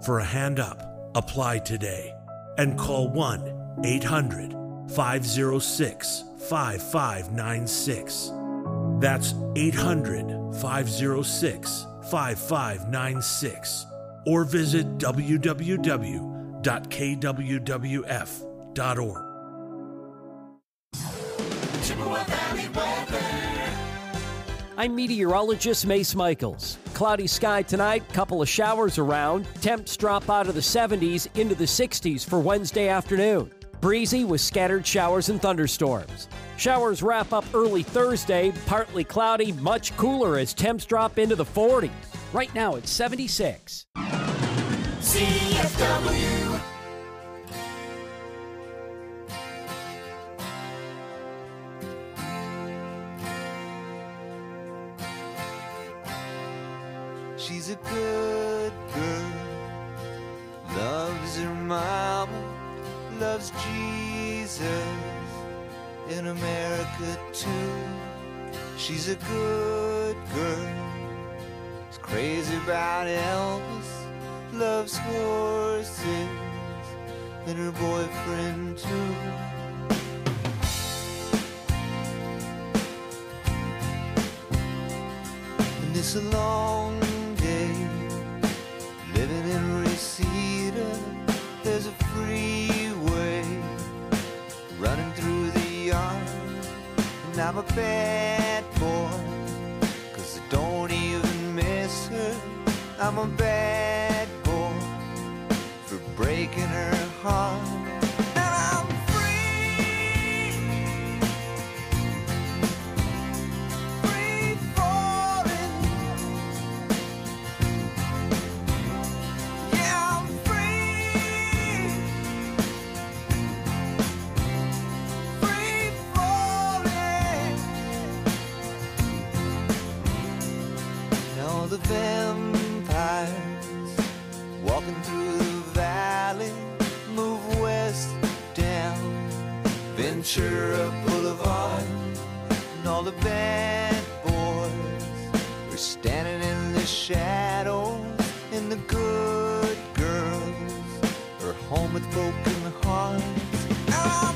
for a hand up. Apply today and call 1-800-506-5596. That's 800-506-5596. Or visit www.kwwf.org. Chippewa Valley weather. I'm meteorologist Mace Michaels. Cloudy sky tonight, couple of showers around. Temps drop out of the 70s into the 60s for Wednesday afternoon. Breezy with scattered showers and thunderstorms. Showers wrap up early Thursday, partly cloudy, much cooler as temps drop into the 40s. Right now it's 76. CFW. She's a good girl, loves her mama, loves Jesus, in America too. She's a good girl, is crazy about Elvis, loves horses, and her boyfriend too. And it's a long living in Reseda, there's a freeway running through the yard. And I'm a bad boy, 'cause I don't even miss her. I'm a bad boy for breaking her heart. And I'm free, free falling. The vampires walking through the valley move west down Ventura Boulevard, and all the bad boys are standing in the shadows, and the good girls are home with broken hearts. I'm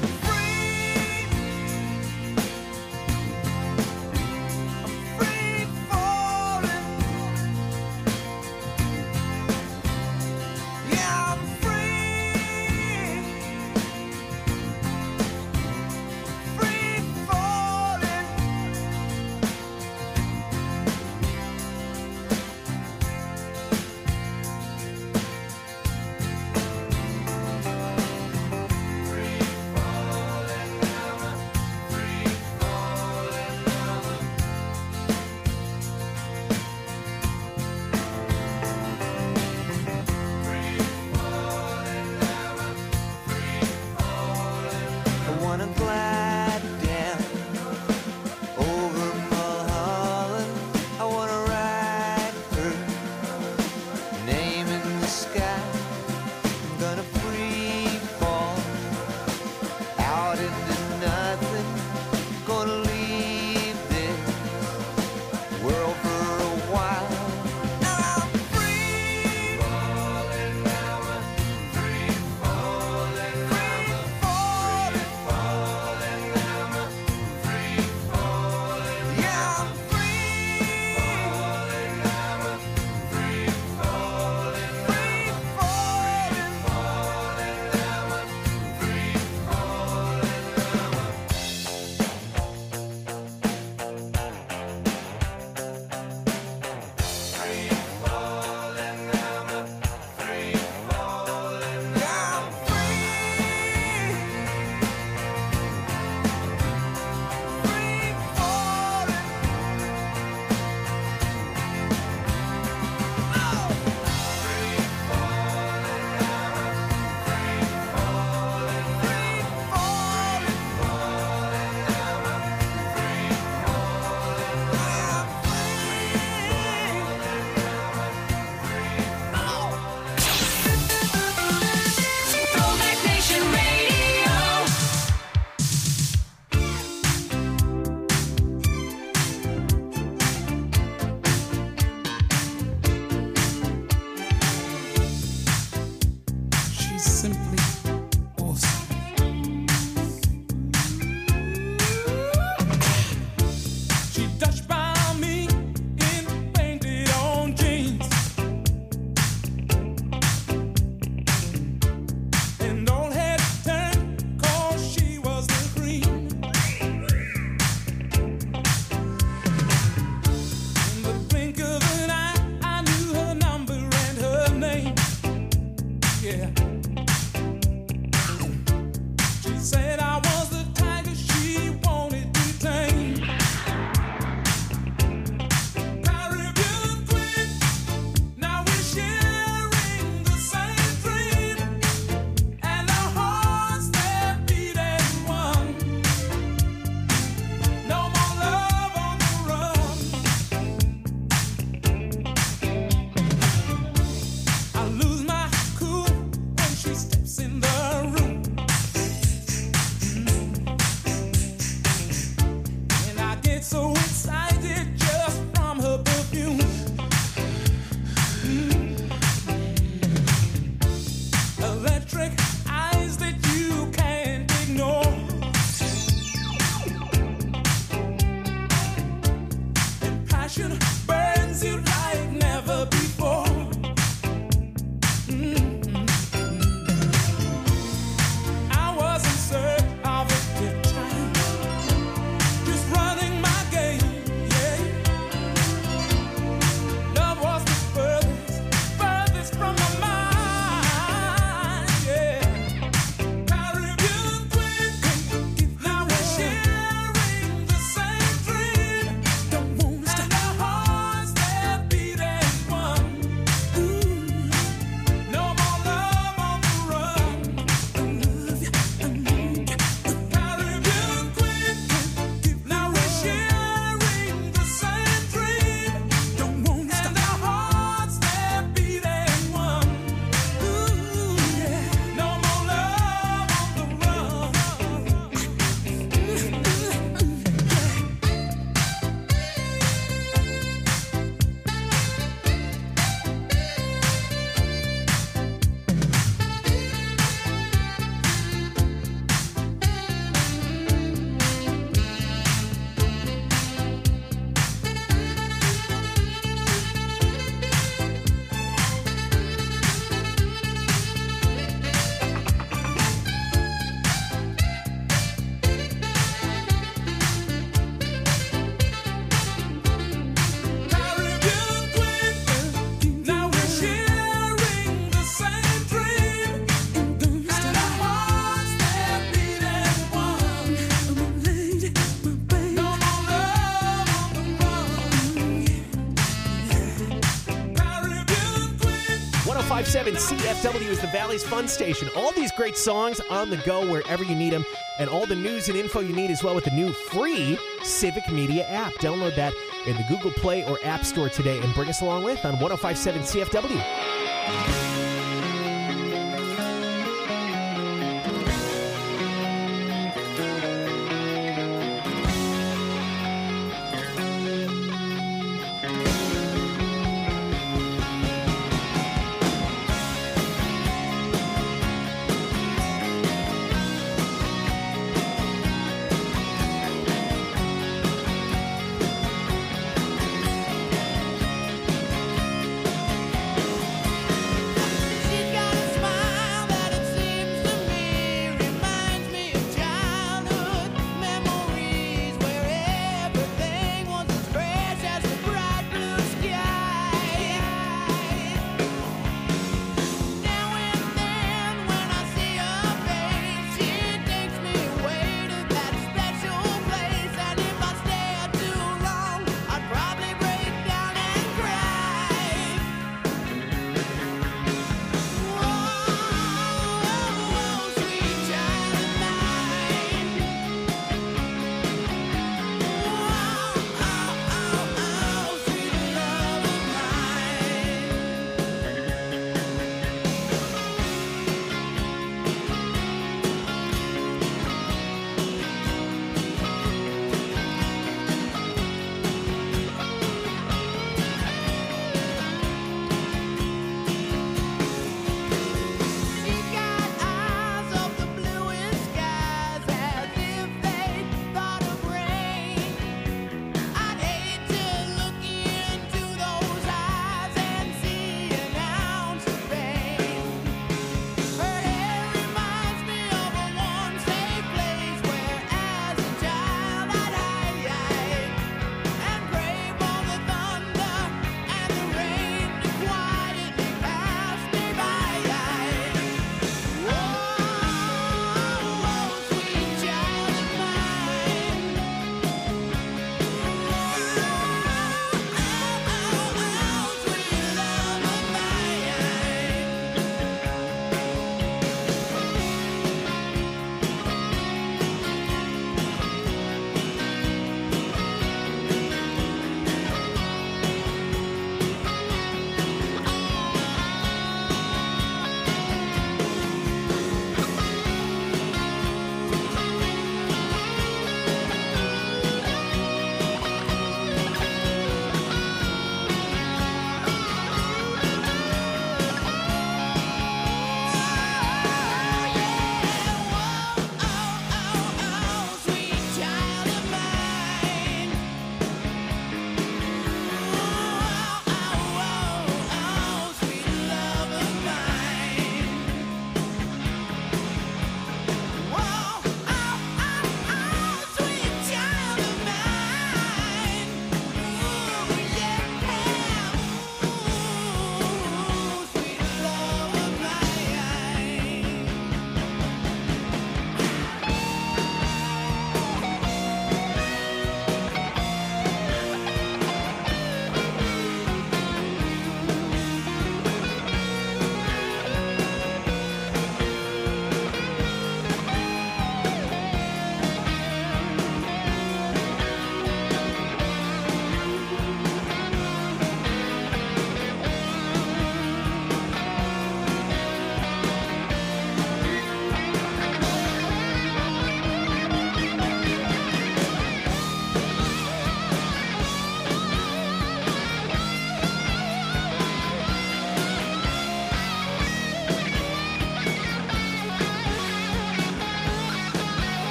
1057 CFW is the Valley's fun station. All these great songs on the go wherever you need them, and all the news and info you need as well with the new free Civic Media app. Download that in the Google Play or App Store today and bring us along with on 1057 CFW.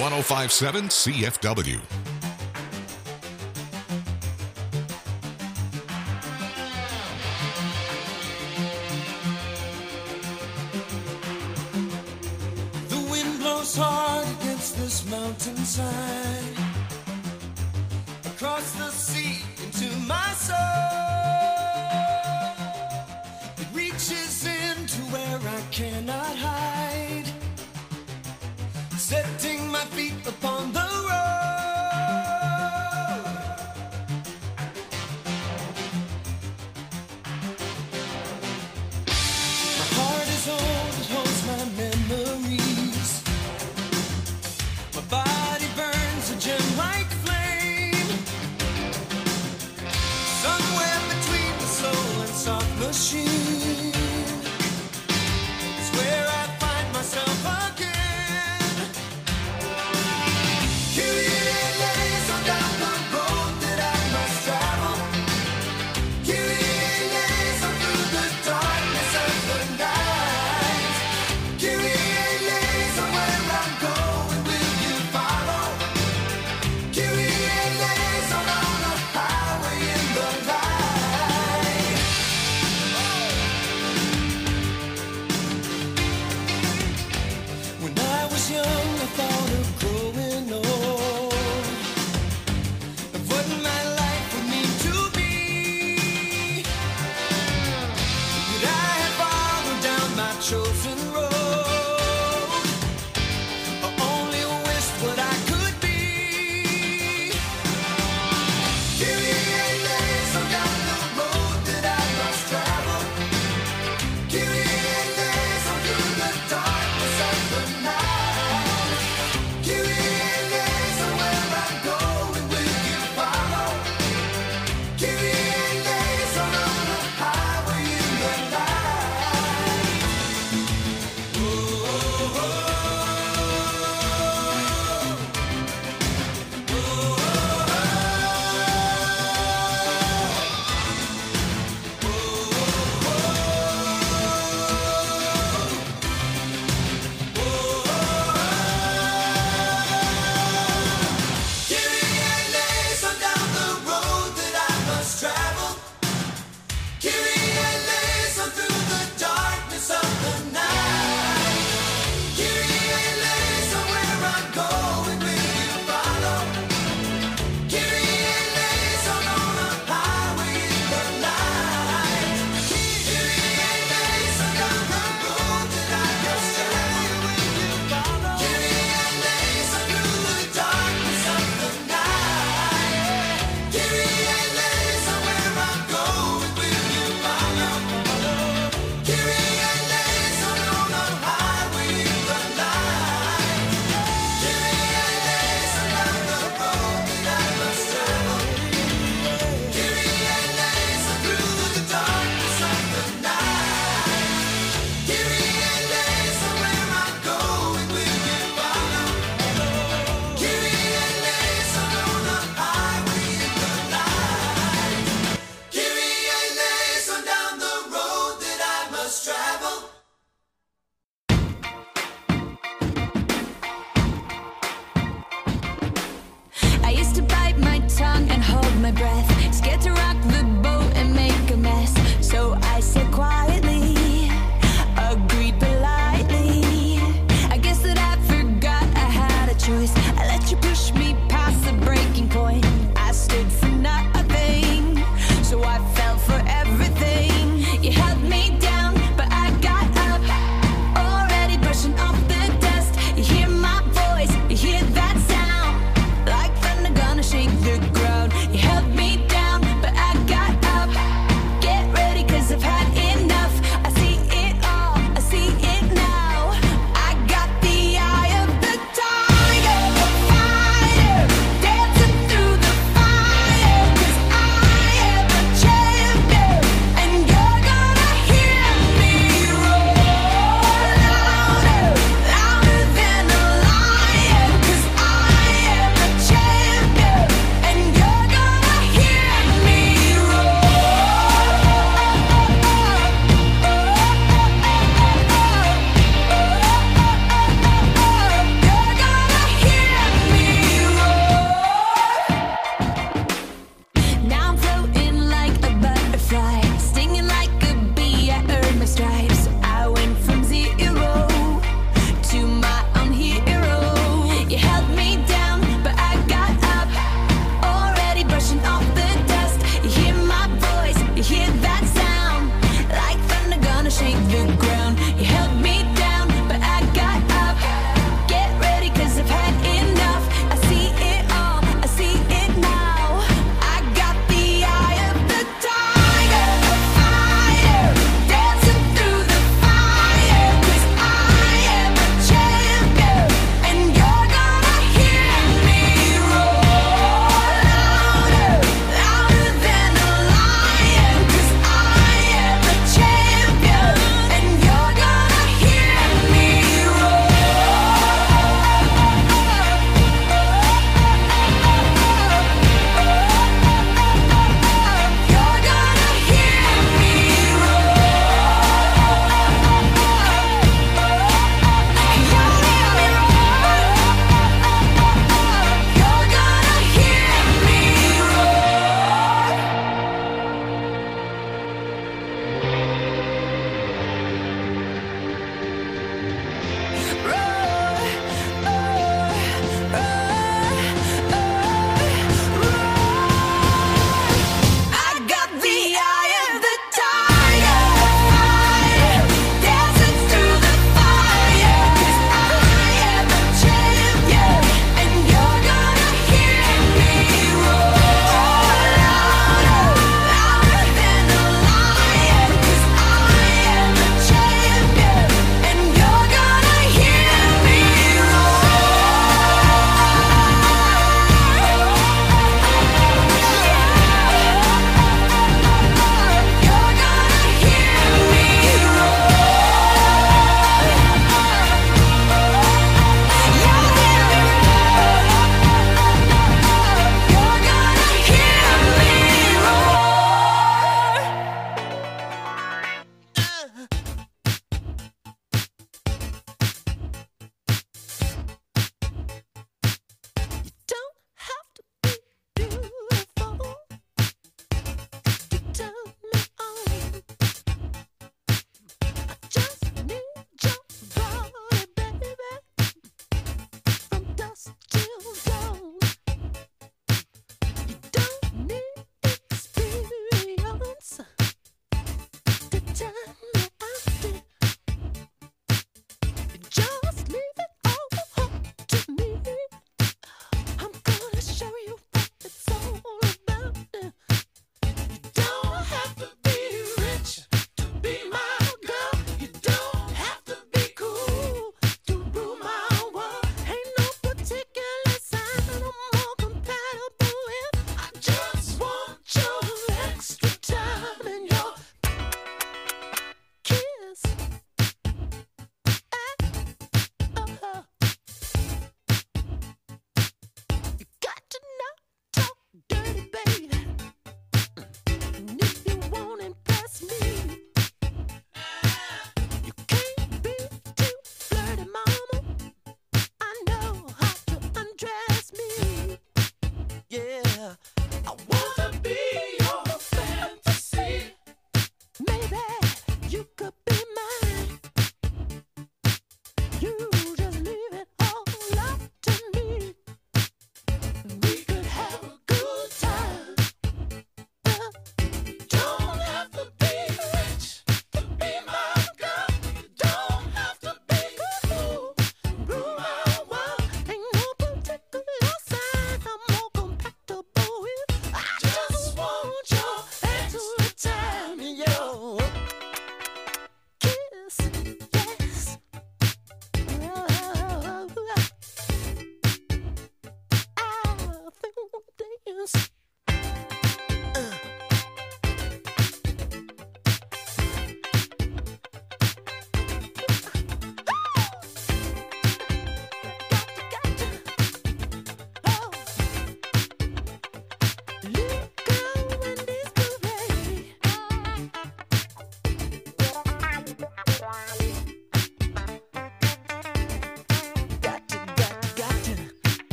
1057 CFW. The wind blows hard against this mountainside, across the sea into my soul. It reaches into where I cannot hide, setting my feet upon the road. My heart is old, it holds my memories. My body burns a gem-like flame, somewhere between the soul and soft machine is where I find myself again.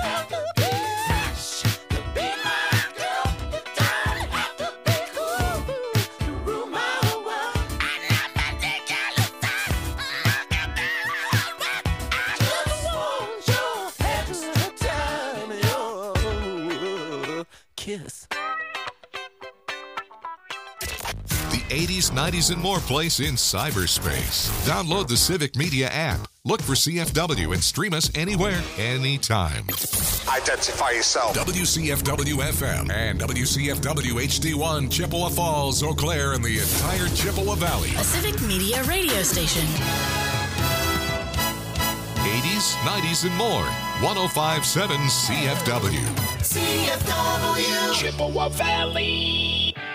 have to be fresh to be my girl. You don't have to be cool to rule my world. I love my ridiculous side. I just want your extra time, your kiss. The 80s, 90s, and more place in cyberspace. Download the Civic Media app. Look for CFW and stream us anywhere, anytime. Identify yourself. WCFW FM and WCFW HD1, Chippewa Falls, Eau Claire, and the entire Chippewa Valley. A Civic Media radio station. 80s, 90s, and more. 1057 CFW. CFW Chippewa Valley.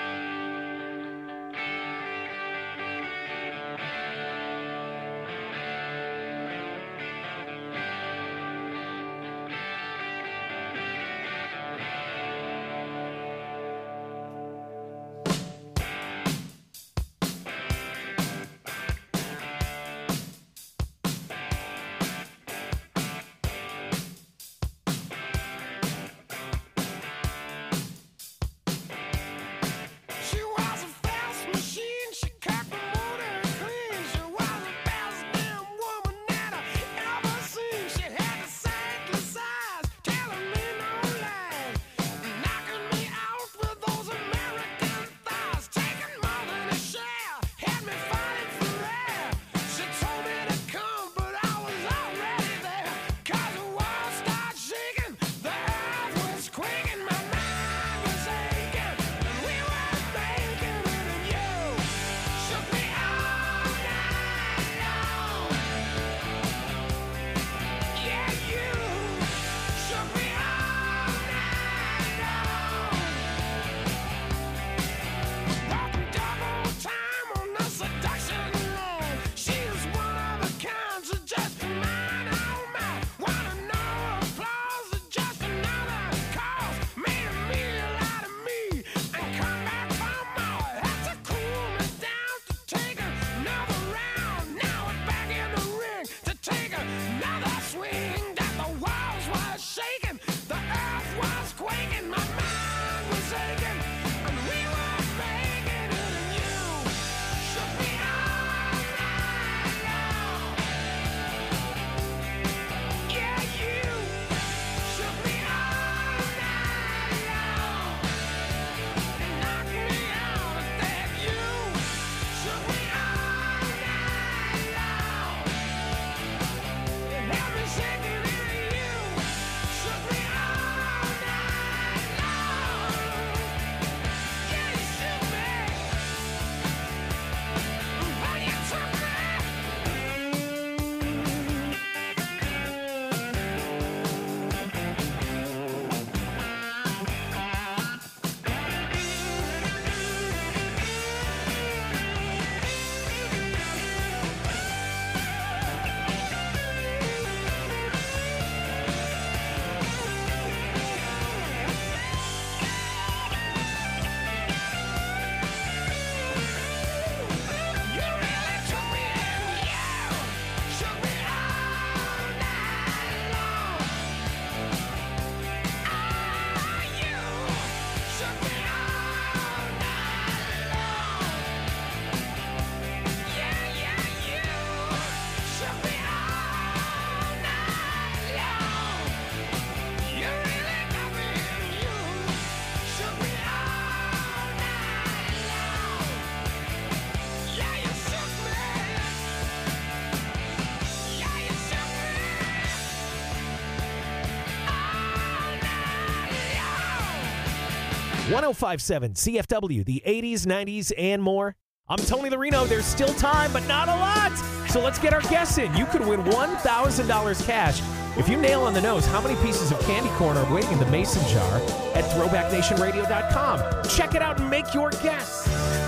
.1057 CFW, the 80s, 90s, and more. I'm Tony Larino. There's still time, but not a lot. So let's get our guess in. You could win $1,000 cash if you nail on the nose how many pieces of candy corn are waiting in the mason jar at throwbacknationradio.com. Check it out and make your guess.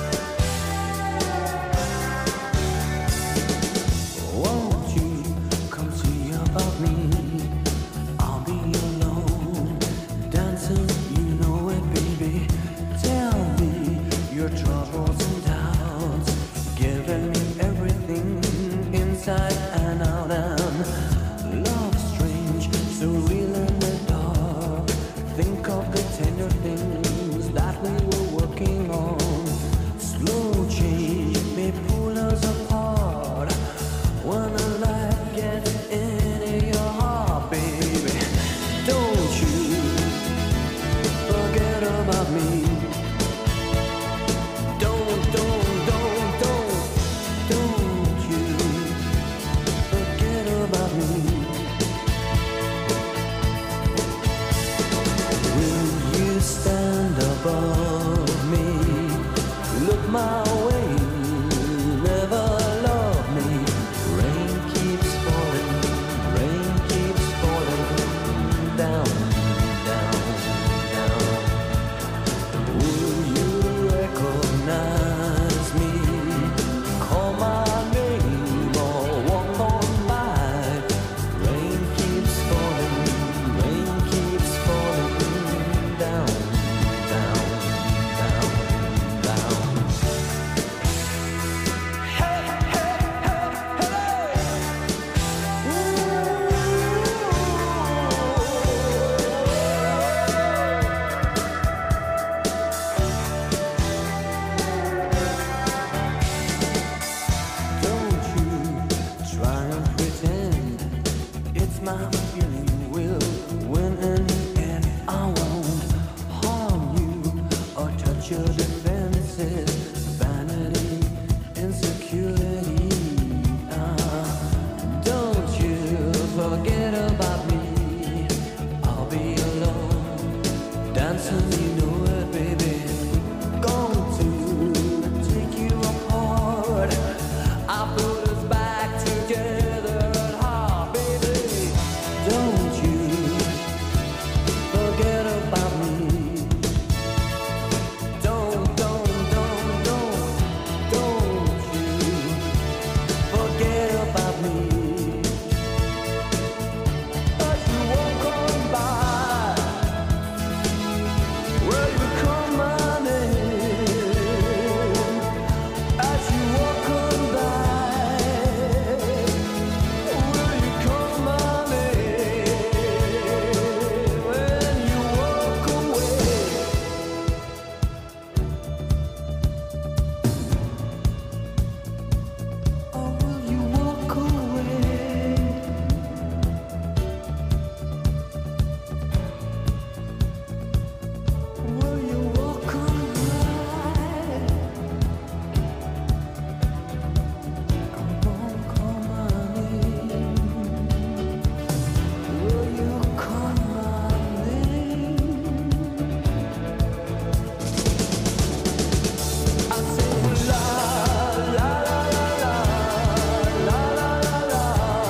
Won't you come see about me? I'll be alone, dancing, you know it, baby. Tell me your troubles and doubts, giving me everything inside and out. And love strange, so real in the dark. Think of the tender things that we were working on. Slow change may pull us apart. When a light gets into your heart, baby, don't you forget about me. Don't you forget about me. Will you stand above me? Look my way, never love me. Rain keeps falling down, down, down. Will you recognize me? Call my name or walk on by. Rain keeps falling down, down, down, down. Hey, hey, hey, hey. Don't you try and pretend it's my feeling. Will win in the end. I won't harm you or touch your defenses. Vanity, insecurity. Don't you forget about me. I'll be alone, dancing, you know it, baby. Going to take you apart. I put us back together at heart, baby. Don't you forget about me. Don't you forget about me. As you walk on by, will you call my name? As you walk on by, will you call my name? When you walk away, or will you walk away? Will you walk on by? Come on, call my name. Will you call my name? I say la la la la la la la la la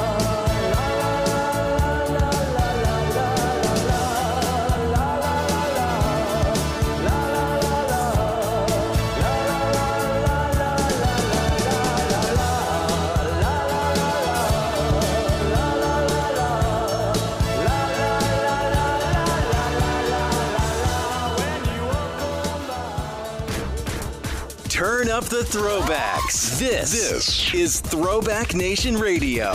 Turn up the throwbacks. This is Throwback Nation Radio.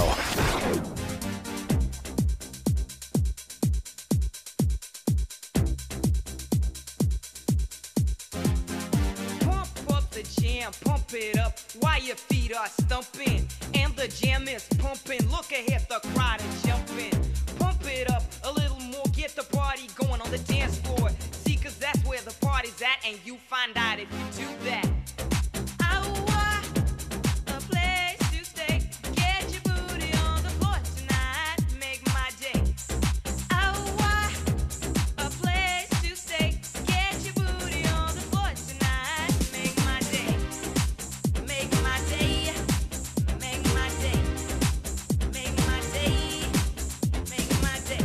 Pump up the jam, pump it up while your feet are stumping. And the jam is pumping. Look ahead, the crowd is jumping. Pump it up a little more, get the party going on the dance floor. See, cause that's where the party's at, and you find out if you do that. I want a place to stay. Get your booty on the floor tonight. Make my day. I want a place to stay. Get your booty on the floor tonight. Make my day. Make my day. Make my day. Make my day. Make my day.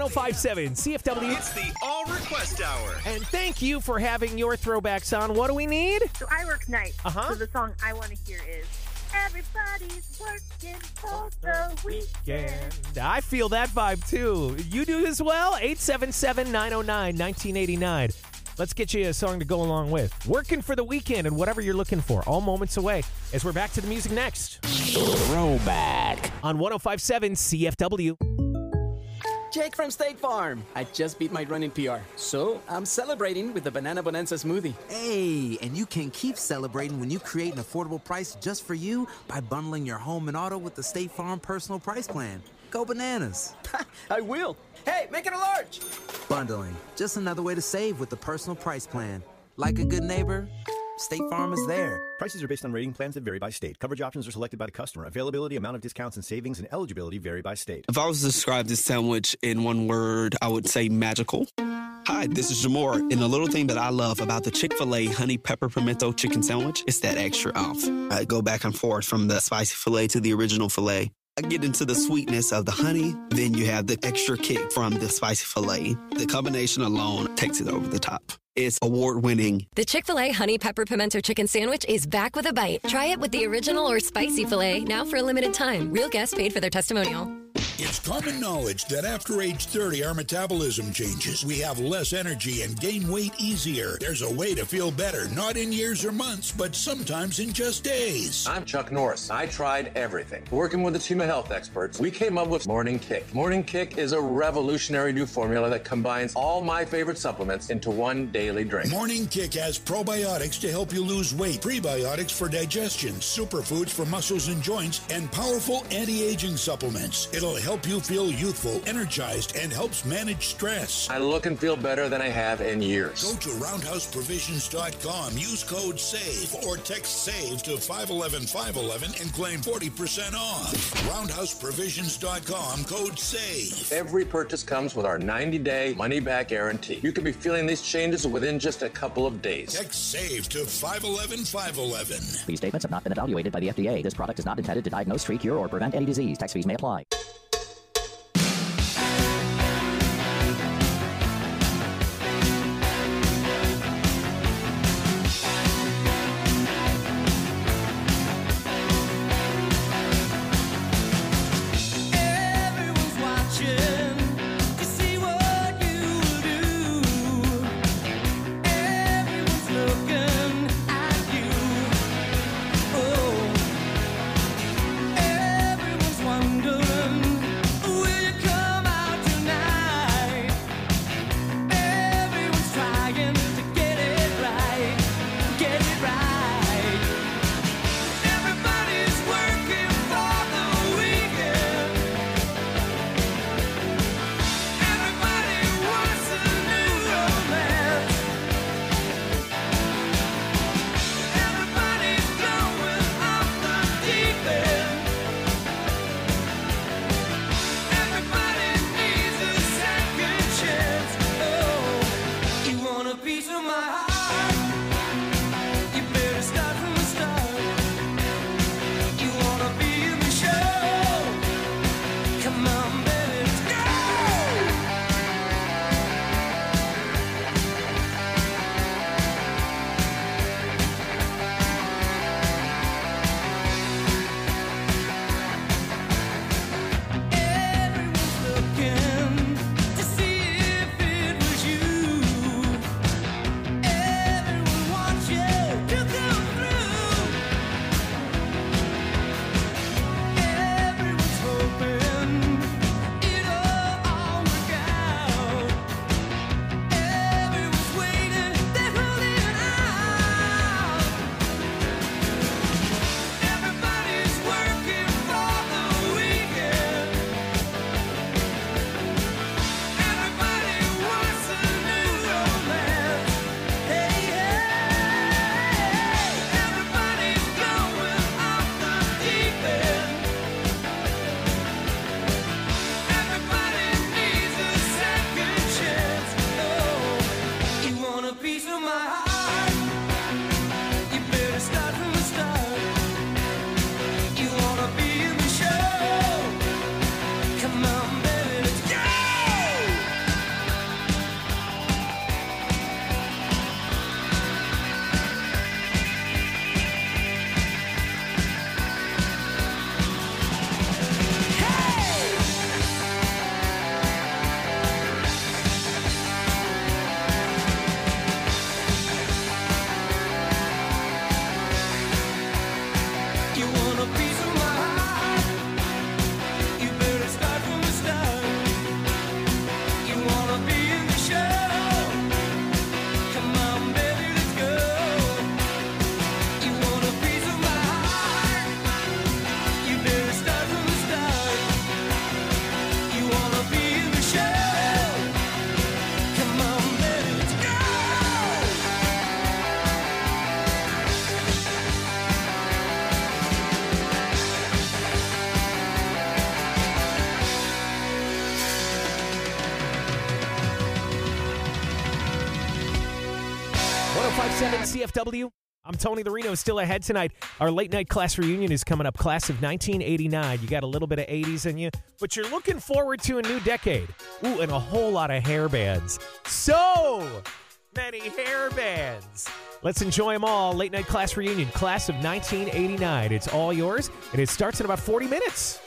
1057 CFW. It's the All Request Hour. And thank you for having your throwbacks on. What do we need? So I work nights. Uh-huh. So the song I want to hear is Everybody's Working for the Weekend. I feel that vibe too. You do as well? 877-909-1989. Let's get you a song to go along with. Working for the weekend and whatever you're looking for. All moments away as we're back to the music next. Throwback on 1057 CFW. Jake from State Farm. I just beat my running PR, so I'm celebrating with the Banana Bonanza smoothie. Hey, and you can keep celebrating when you create an affordable price just for you by bundling your home and auto with the State Farm Personal Price Plan. Go bananas. I will. Hey, make it a large. Bundling, just another way to save with the Personal Price Plan. Like a good neighbor, State Farm is there. Prices are based on rating plans that vary by state. Coverage options are selected by the customer. Availability, amount of discounts and savings, and eligibility vary by state. If I was to describe this sandwich in one word, I would say magical. Hi, this is Jamor, and the little thing that I love about the Chick-fil-A honey pepper pimento chicken sandwich is that extra oomph. I go back and forth from the spicy filet to the original filet. I get into the sweetness of the honey, then you have the extra kick from the spicy filet. The combination alone takes it over the top. It's award-winning. The Chick-fil-A Honey Pepper Pimento Chicken Sandwich is back with a bite. Try it with the original or spicy filet, now for a limited time. Real guests paid for their testimonial. It's common knowledge that after age 30, our metabolism changes. We have less energy and gain weight easier. There's a way to feel better, not in years or months, but sometimes in just days. I'm Chuck Norris. I tried everything. Working with a team of health experts, we came up with Morning Kick. Morning Kick is a revolutionary new formula that combines all my favorite supplements into one daily drink. Morning Kick has probiotics to help you lose weight, prebiotics for digestion, superfoods for muscles and joints, and powerful anti-aging supplements. It'll help you feel youthful, energized, and helps manage stress. I look and feel better than I have in years. Go to roundhouseprovisions.com, use code SAVE, or text SAVE to 511-511 and claim 40% off. Roundhouseprovisions.com, code SAVE. Every purchase comes with our 90-day money-back guarantee. You could be feeling these changes within just a couple of days. Text SAVE to 511-511. These statements have not been evaluated by the FDA. This product is not intended to diagnose, treat, cure, or prevent any disease. Tax fees may apply. Everyone's wondering 1057 CFW. I'm Tony the Reno. Still ahead tonight. Our late night class reunion is coming up. Class of 1989. You got a little bit of 80s in you, but you're looking forward to a new decade. Ooh, and a whole lot of hair bands. So many hair bands. Let's enjoy them all. Late night class reunion. Class of 1989. It's all yours, and it starts in about 40 minutes.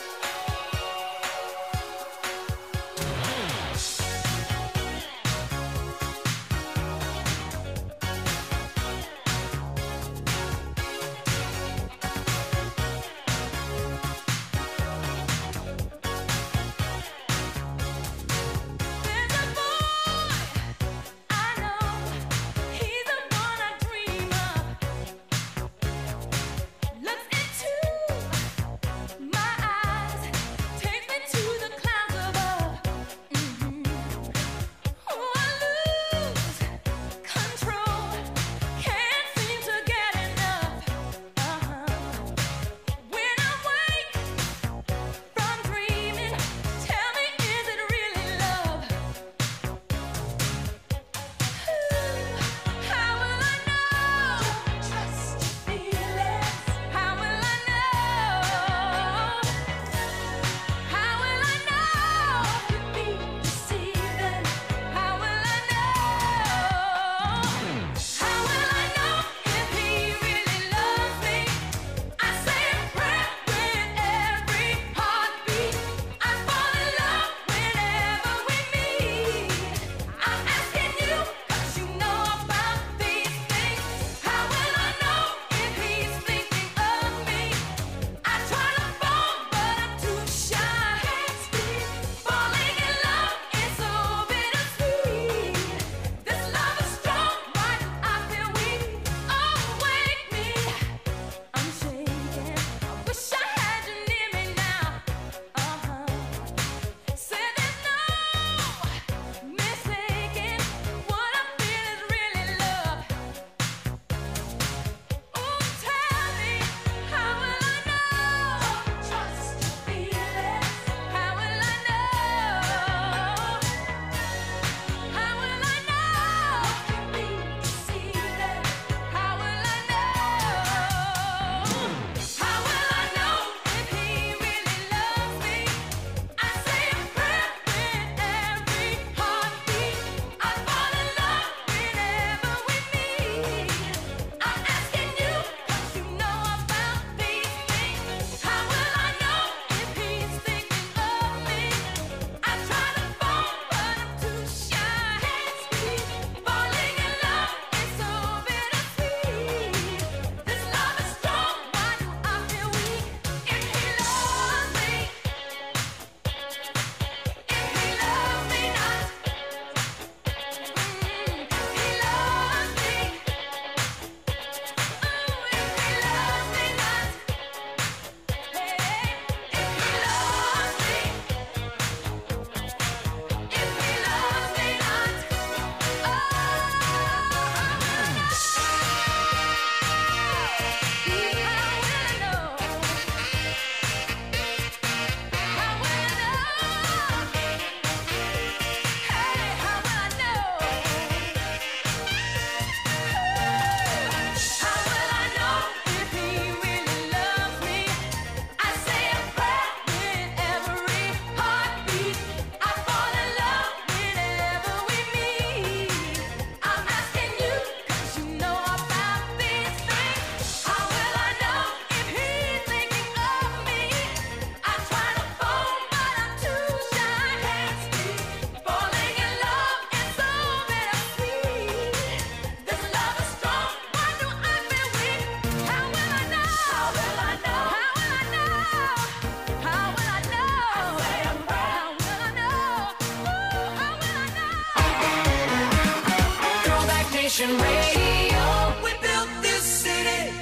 Nation Radio. We built this city.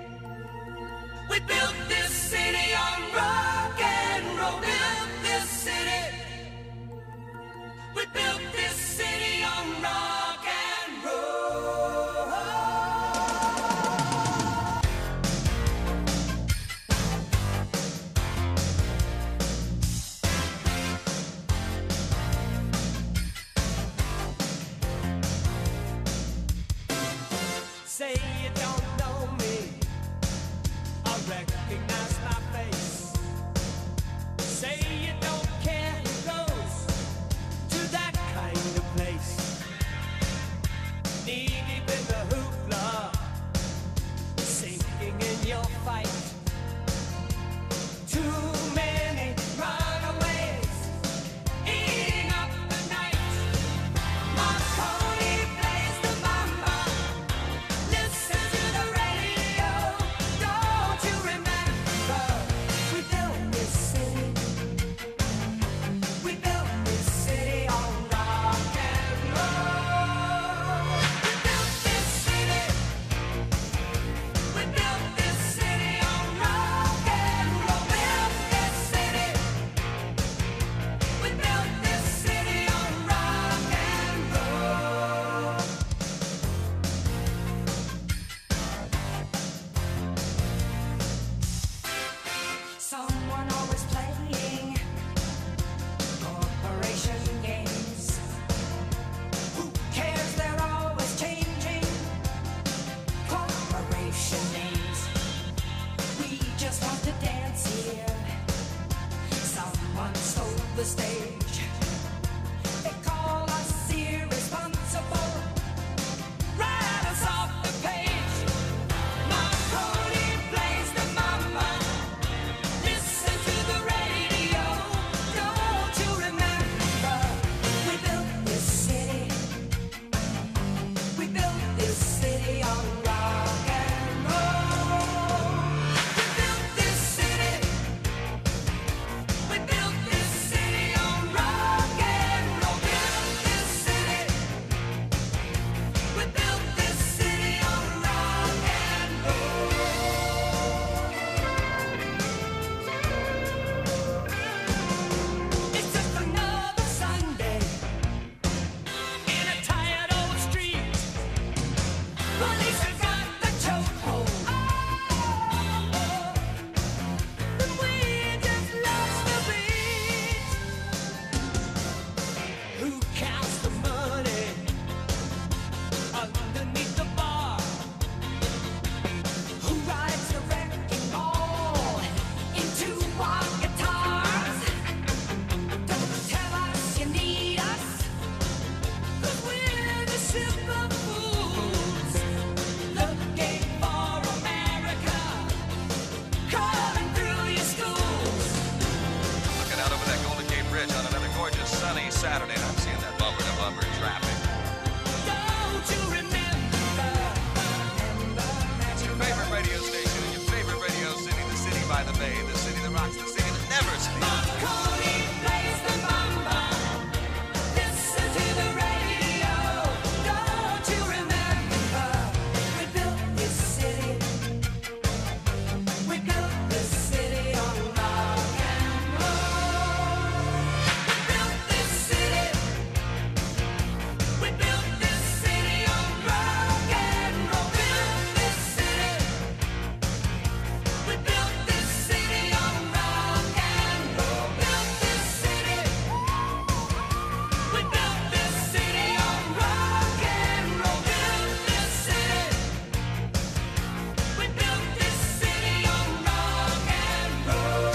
We built this city on rock and roll. Built this city. We built this city on rock and roll. Say you don't know me, I recognize my face. Say you don't care who goes to that kind of place. Knee deep in the hoopla, sinking in your fight. Too many runaways, eating up the night. Marconi plays the mama. Listen to the radio. Don't you remember? We built this city. We built this city on rock and roll. We built this city. We built this city on rock and roll. Built this city. We built this city on rock and roll. Someone always playing corporation games. Who cares? They're always changing corporation names. We just want to dance here. Someone stole the stage. They call us irresponsible. Write us off the page. Marconi plays the mama. Listen to the radio. Don't you remember? We built this city. We built this city on rock and roll. We built this city. We built this city on rock and roll. Built this city. We built this city on rock and roll. It's just another Sunday in a tired old street. Police have got the chokehold, and we just lost the beat. Who counts the money underneath the bar? Who rides the wrecking ball into our guitars? Don't tell us you need us, 'cause we're the ship of fools looking for America, crawling through your schools. Looking out over that Golden Gate Bridge on another gorgeous sunny Saturday, and I'm seeing that bumper-to-bumper traffic. Don't you remember? It's your favorite radio station in your favorite radio city, the city by the bay, the city that rocks, the city that never sleeps. Marconi plays the mama. Listen to the radio. Don't you remember? We built this city. We built this city on rock and roll. We built this city. We built this city on rock and roll. Built this city. We built this city on rock and roll. Built this city. We built this city on rock and roll. Built this city. We built this city on rock and roll.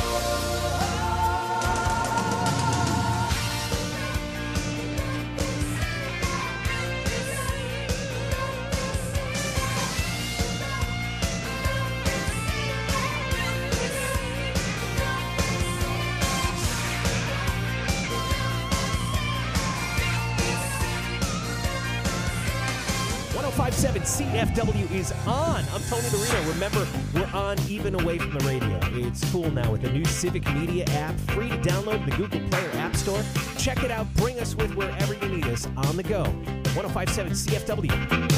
CFW is on. I'm Tony Dorino. Remember, we're on even away from the radio. It's cool now with the new Civic Media app, free to download in the Google Play or App Store. Check it out. Bring us with wherever you need us on the go. 105.7 CFW.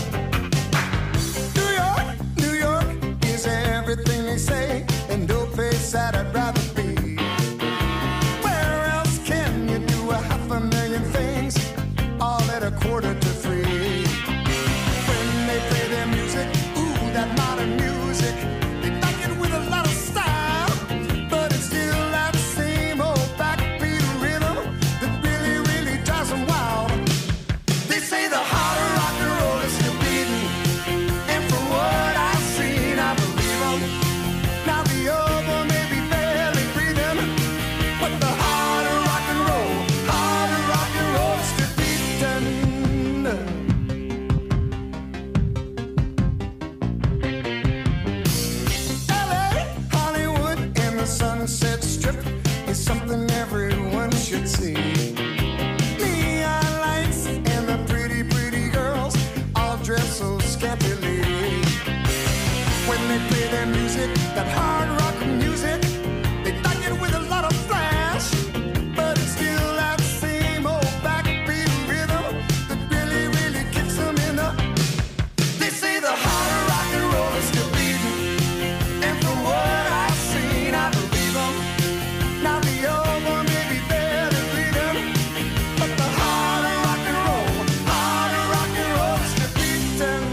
New York is everything they say, and no place that I'd rather be. Where else can you do 500,000 things, all at a quarter to free? When they play their music, ooh, that modern music, they back it with a lot of style, but it's still that same old backbeat rhythm that really, really drives them wild. They say the harder rock and roll is still beating, and for their music, that hard rock music. They like it with a lot of flash, but it's still that same old backbeat rhythm that really, really kicks them in the. They say the harder rock and roll is still beating, and from what I've seen, I believe them. Now the old one may be there to greet them, but the harder rock and roll is still beating.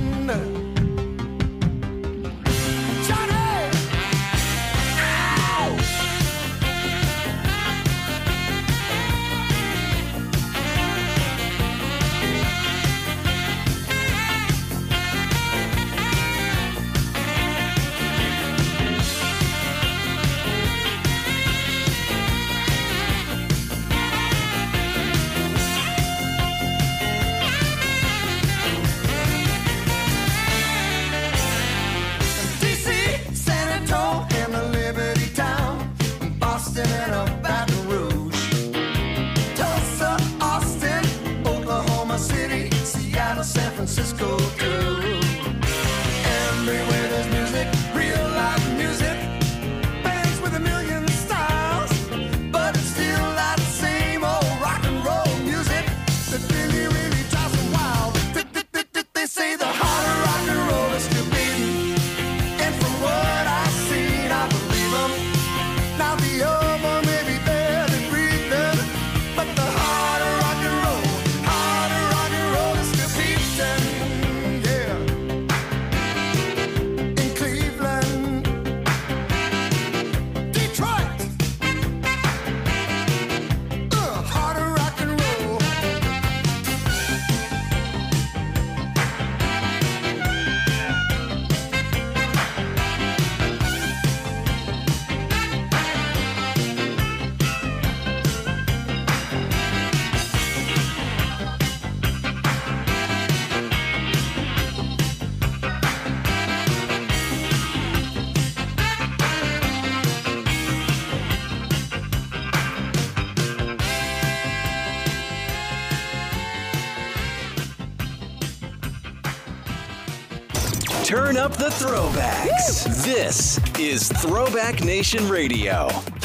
Johnny! Ow! DC, San Antonio, and the Liberty Town, Boston and a Baton Rouge, Tulsa, Austin, Oklahoma City, Seattle, San Francisco too. Everywhere there's music, real life music, bands with a million styles, but it's still that same old rock and roll music that really, really drives them wild. They say the harder rock and roll is still beating, and from what I've seen, I believe them. Now the old one may be there to greet them, but the harder rock and roll is still beating. Yeah. In Cleveland, Detroit, harder rock and roll. Turn up the throwbacks. This is Throwback Nation Radio.